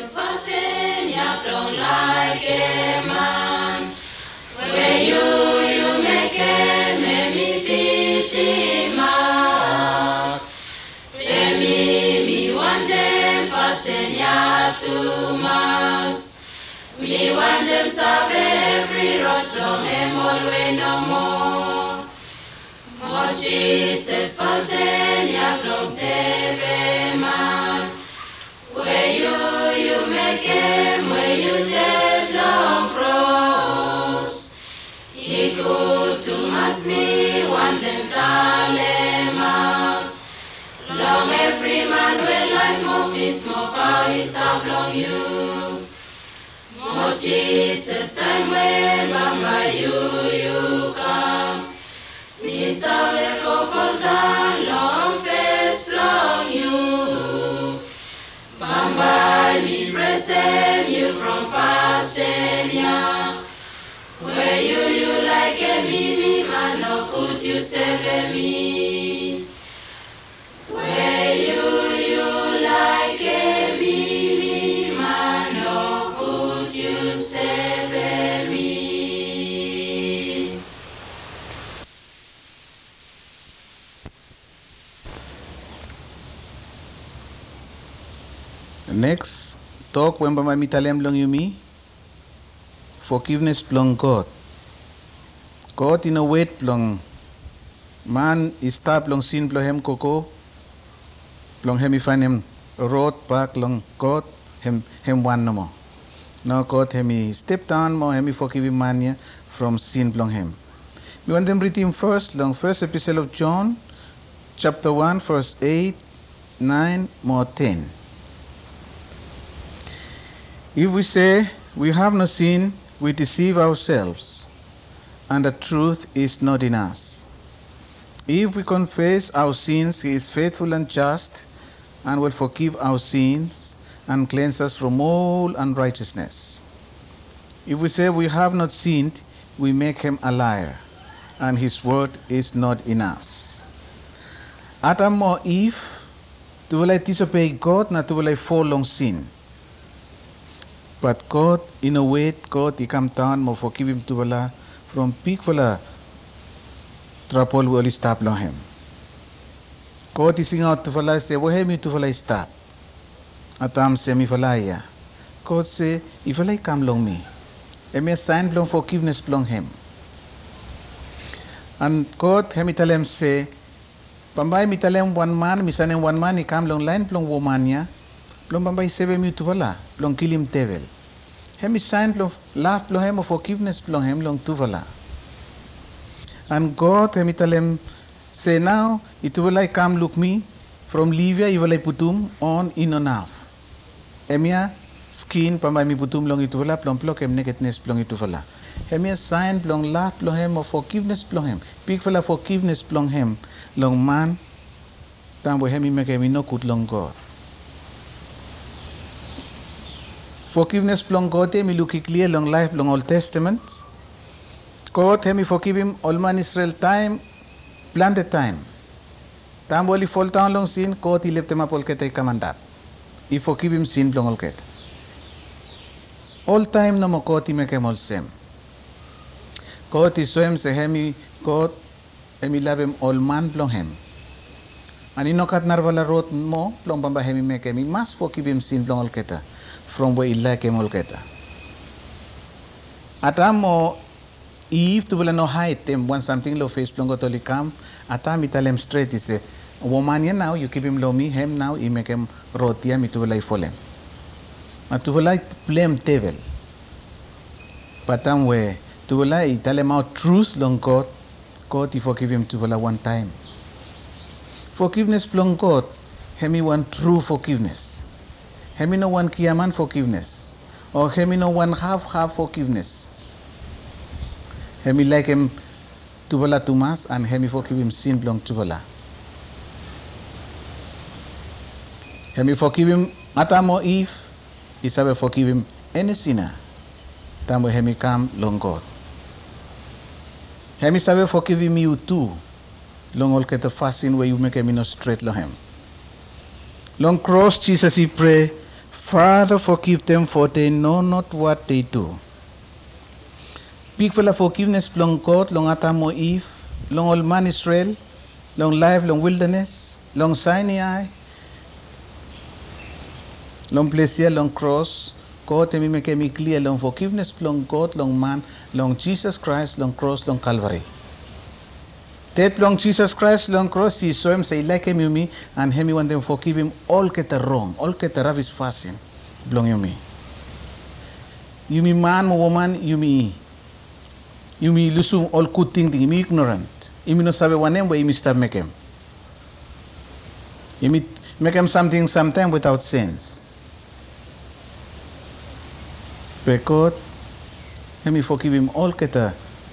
passing ya long like a man. Where you make me pity mark. Where me want them fasten ya to mass. Me want them serve every road long and always no more. Oh Jesus, fasten ya long save a man. Where you make him, where you dead long cross. He good to mass me, want him talema. Long every man will life, more peace, more power is long you. Oh Jesus, time when Bamba you come. Mr. Weko Fulton, long face long you. Bamba, me present you from Fasenia. Where you like a me, man, no could you save me? Where you like a me, man, no could you save me? Next, talk when Bamba mitalem long you me. Forgiveness plong God. God in a wait plong. Man is tap long sin plong hem koko. Plong hem ifan hem road back long God hem one no more. Now God hem step down more hem forgive him mania from sin plong hem. We want them read him first long first epistle of John, chapter 1, verse 8, 9, more 10. If we say we have no sin, we deceive ourselves, and the truth is not in us. If we confess our sins, he is faithful and just, and will forgive our sins and cleanse us from all unrighteousness. If we say we have not sinned, we make him a liar, and his word is not in us. Adam or Eve, tuwalay disobey God na tuwalay fall sin. But God, in a way, God, he come down, mo forgive him to wala from big wala trouble will stop long him. God is sing out to wala say, wo hemi to wala stop. Atam say mi wala ya. God say, if wala come long me, emi sign long forgiveness long him. And God hemi tell him say, pambay mi tell him one man, mi sanem one man, he come long line long woman ya. Plong Bamba save me to wala, plong kill him devil. Hemi sign plong laugh plong him of forgiveness plong him long to wala. And God hemi tell him say now it will I come look me from Livia you will I putum on in enough. Emia skin Bamba mi putum long it wala plong plok em nakedness plong it wala. Hemi sign plong laugh plong him of forgiveness plong him. Big wala forgiveness plong him long man. Tambo hemi make hemi no good long God. Forgiveness plong God mi look clear long life long Old Testament. God hemi forgive him all man Israel time, planted time. Time wali fall down long sin, God he left him up all kete kamandat. He forgive him sin plong all ket. All time no mo God he make him all same. God he so him say hemi God hemi love him all man plong him. And inokat narvala road mo plong Bamba hemi make him must forgive him sin plong all keta. From where illa ke molketa. Atamo Eve to wala no height them when something low face plongo toli come. Atam italem straight is a woman ya now you keep him low me him now you make him rotia me to wala fallen. But to wala blame devil. Patam we to wala italem out truth long God. God he forgive him to wala one time. Forgiveness plong God. Hemi one true forgiveness. Hemi no one kiaman forgiveness. Or hemi no one half forgiveness. Hemi like him tubala tumas and hemi forgive him sin belong tubala. Hemi forgive him atamo Eve. Isabe forgive him any sinner. Tamo hemi come long God. Hemi sabe forgive him you too. Long all get the fasting where you make him no straight long him. Long cross Jesus he pray. Father, forgive them, for they know not what they do. Big for la forgiveness long God, long Atamo Eve, long old man Israel, long life, long wilderness, long Sinai, long pleasure, long cross. God, and make me clear, long forgiveness, long God, long man, long Jesus Christ, long cross, long Calvary. That long Jesus Christ, long cross, he saw him, say, like him, you me, and him, you want them forgive him, all get the wrong, all get the ravis fasting, belong you me. You me man, woman, you me lusum all good thing, you me ignorant. You me no sabe one name, where you me start make him. You me make him something sometime without sense. But God, let me forgive him all get the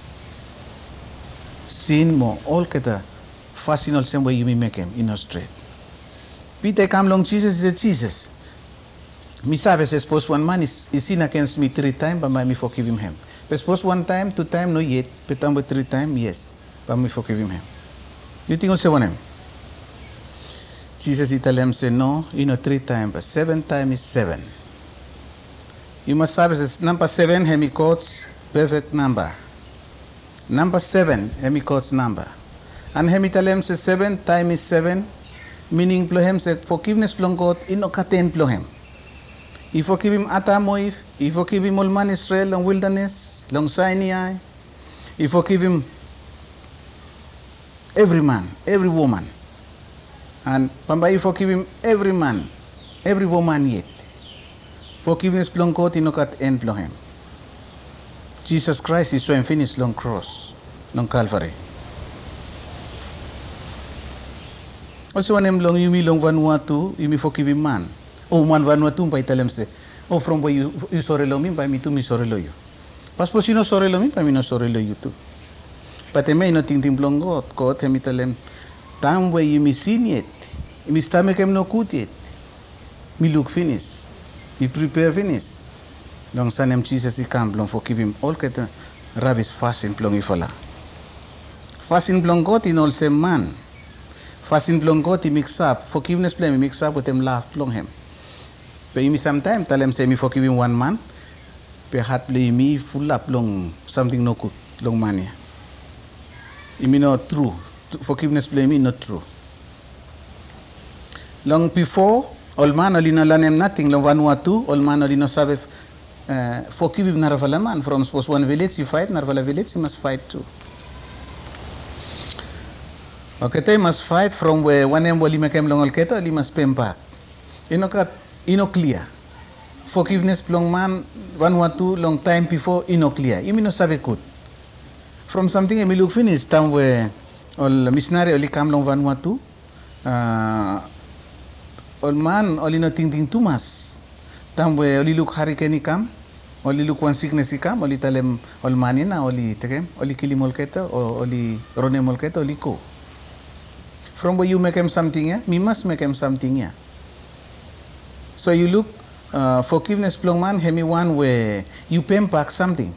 sin mo, all get the fasting all same way you me make him in a straight. Peter come long Jesus is a Jesus. Me sabe se suppose one man is sin against me 3 times, but me forgive him. But suppose 1 time, 2 times, no yet, but 3 times, yes, but me forgive him. You think also one him? Jesus tell him say no, 3 times, but 7 times is 7. You must have number 7, he quotes perfect number. Number 7, he quotes number. And he tell him say 7 times is 7, meaning plo him say forgiveness plong God, katen plo him. He forgive him Atamoif, he forgive him all man Israel, long wilderness, long Sinai. He forgive him every man, every woman. And Pamba, he forgive him every man, every woman yet. Forgiveness long God, kat end long him. Jesus Christ is so infinite long cross, long Calvary. Also when him long you me long Vanuatu, you me forgive him man. Oh man Vanuatu by tell him say, oh from where you sorry lo me, by me to me sorry lo you. Passport you no sorry lo me, by me no sorry lo you too. But I may not think him long God, him tell him, time where you me sin yet, you me stomach him no good yet. Me look finish. He prepare finish. Long son him Jesus he come long forgive him all get rabbis fasting plong ifala. Fasting plong God in all same man. Fasting plong God he mix up. Forgiveness plong he mix up with him laugh plong him. But he me sometime tell him say me forgive him 1 man. But hat play me full up long something no good long money. He me not true. Forgiveness play me not true. Long before all man only no learn him nothing. Long Vanuatu, all man only no sabe forgive him narvala man. From suppose 1 village he fight, narvala village he must fight too. Okay, they must fight from where one name will make him long all keto, he must pay back. Clear. Forgiveness long man, Vanuatu, long time before, clear. You no sabe good. From something I may look finish, time where all missionary only come long Vanuatu. All man only no think too much. Time where only look hurricane come, only look one sickness come, only tell him all manina, only take him, only kill him molketa, or only run him molketa, only go. From where you make him something, yeah, me must make him something, yeah. So you look forgiveness plong man, hemi one where you pay back something.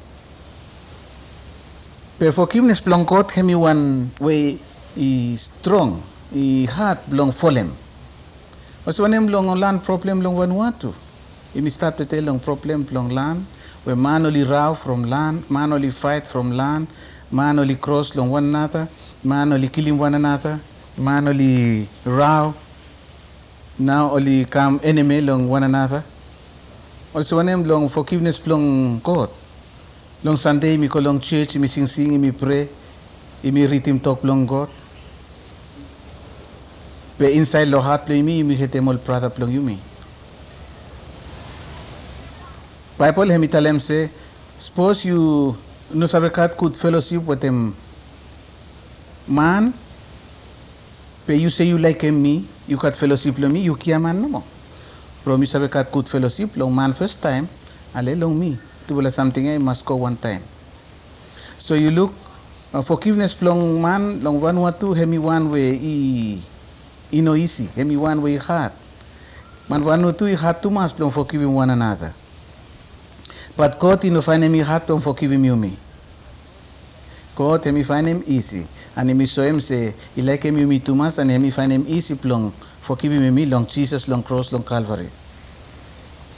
But forgiveness plong God, hemi one where he strong, he hard long for him. Also when him long land problem long Vanuatu. He start to tell long problem long land, where man only row from land, man only fight from land, man only cross long one another, man only killing one another, man only row, now only come enemy long one another. Also when him long forgiveness long God. Long Sunday me go long church, me sing, me pray, me read him talk long God. But inside lo heart play me hit him all brother plong you me. Bible him tell him say, suppose you no sabe kat good fellowship with him man, but you say you like him me, you got fellowship lo me, you kia man no more. Bro me sabe kat good fellowship long man first time, ale long me. To will something I must go 1 time. So you look forgiveness long man, long Vanuatu, hemi one way no easy, hemi one way hard. Man Vanuatu he hard too much long forgiving one another. But God no find him hard to forgive him you me. God hemi find him easy. And hemi show him say he like him you me too much and hemi find him easy long forgiving me long Jesus, long cross, long Calvary.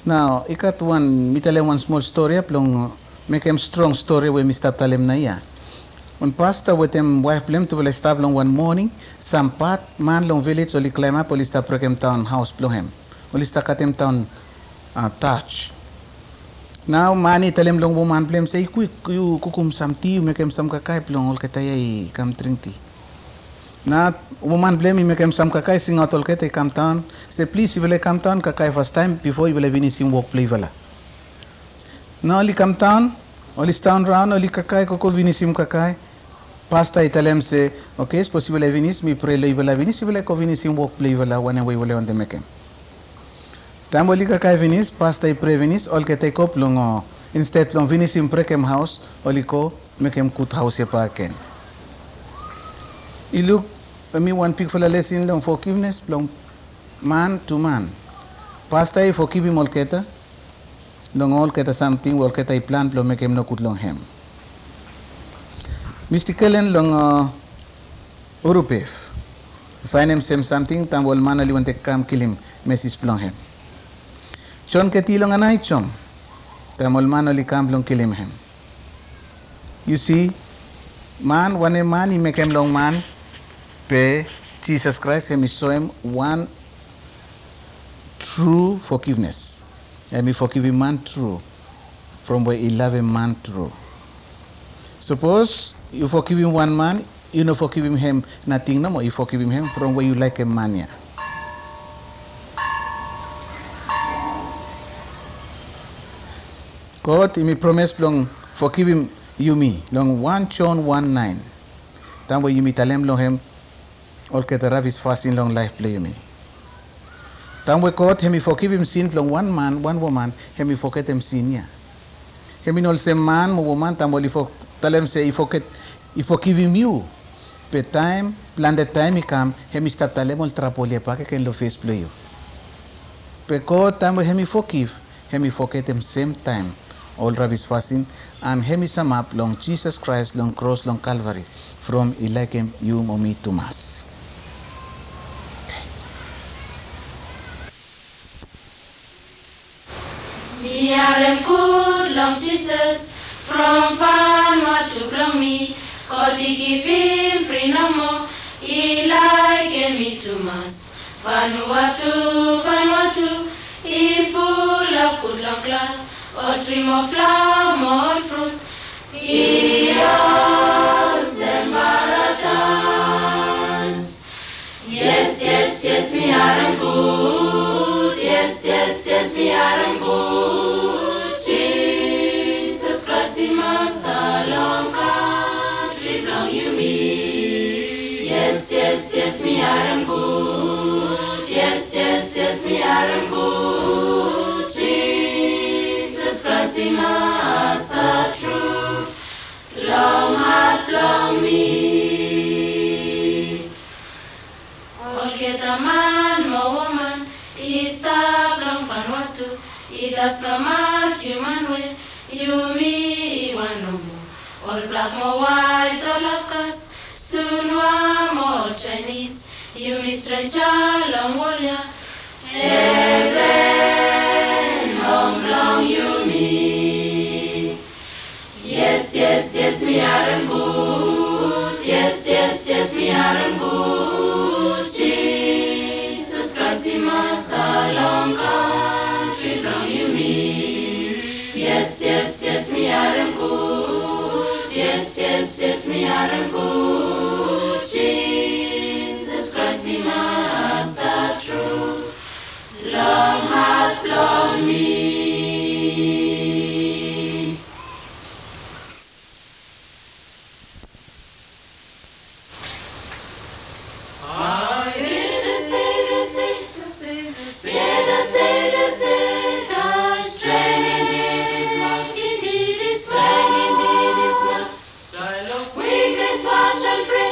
Now, ikat one, me tell one small story, plong make him strong story where me start tell him na ya. One pastor with him wife blame to start long one morning, some part man long village only climb up, only start him town house plong him. Only start cut him town touch. Now mani tell him long woman blame say quick you kukum some tea, make him some kakai plong all kataya come drink tea. Now woman blame me make him some kakai sing out all kete come town. Say please you will come town kakai first time before you will finish him work play vala. Now only come town, only town round, only kakai koko finish him kakai. Pastor tell him say okay it's possible finish me pray lay vala finish you will like finish him work play vala when we will want to make him. Time only kakai finish pastor pray finish all kete ko plong instead long finish him pray him house only ko make him kut house ya pa ken. You look me one pick for a lesson long forgiveness long man to man. Pastor forgive him all keta long all keta something all keta plan long make him no kut long him. Mr. Kellen long Urupef. Find him same something tam wal man ali want to come kill him message long him. Chon keti long anay chom tam wal man ali come long kill him. You see man one a man he make him long man pay Jesus Christ him show him one true forgiveness. And me forgive him man true from where he love him man true. Suppose you forgive him one man, you know forgive him nothing no more. You forgive him from where you like a man. Yeah. God, he me promise long forgive him you me long 1 John 1:9. Time where you me tell him long him all get ravis fasting long life play me. Time where God he me forgive him sin long one man, one woman, he me forget him sin yeah. He me no say man, woman, time where tell him say he forgive him you. But time, plan the time he come, he me start tell him all trapole pa ke ken lo face play you. But God time where he me forgive, he me forget him same time. All rabbis fasting and he me sum up long Jesus Christ long cross long Calvary from Eliakim you or me to mass. Me are good long Jesus from Vanuatu long me. God he keep him free no more. He like me to mass. Vanuatu, he full of good long cloud. Or dream of flower, more fruit. Ios embaratas. Yes, me are good. Yes, me are good. Jesus Christ, he must long country belong you me. Yes, me are good. Yes, me are good. Jesus Christ, he master true. Long heart, long me. All get a man, more woman. He stop long Vanuatu. He does the man human way. You me one no more. All black, more white, all of us. Soon one more Chinese. You me stranger, long warrior. Heaven, home long you me. Yes, me are good. Yes, me are good. Jesus Christ, he must long country long you me. Yes, me are good. Yes, me are good. Jesus Christ, he must true. Long heart, long me. Weakness, watch and pray.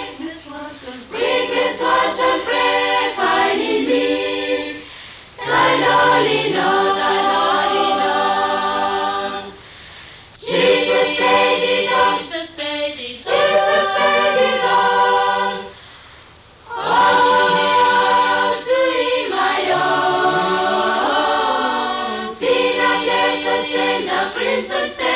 the princess